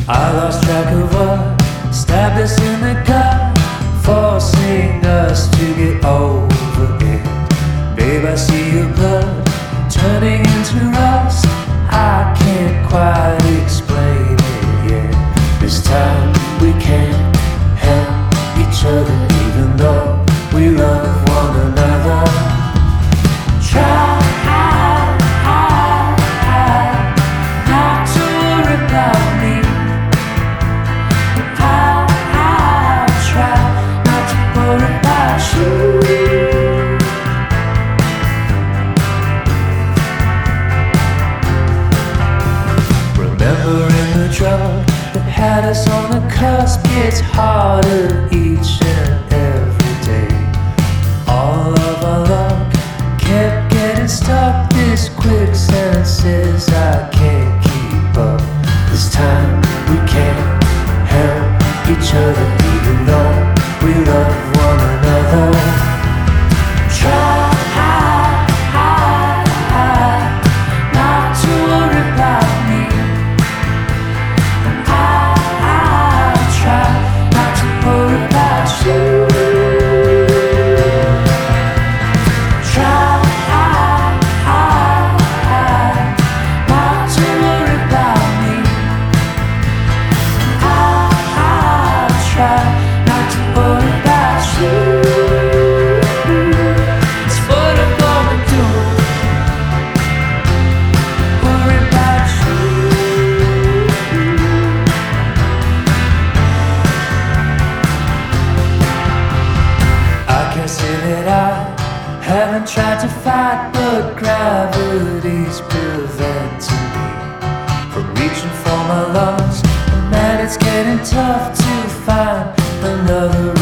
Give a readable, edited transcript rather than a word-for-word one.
I lost track of what stabbed us in the gut, forcing us to get over it. Babe, I see your blood turning into rust. I can't quite explain it yet. This time we can't help each other, even though we love one another. Try not to worry about me. I'll try not to worry about you. Remembering the drug that had us on the cusp gets harder each and every day. All of our luck kept getting stuck. This quicksand says I can't keep up. This time we can't help each other, even though we love one another. Try not to worry about me. I'll try not to worry about you. Try not to worry about me. I'll try not to worry about you. It's what I'm gonna do. Worry about you. I can't say that I haven't tried to fight, but gravity's preventing me from reaching for my lungs. And man, it's getting tough to find another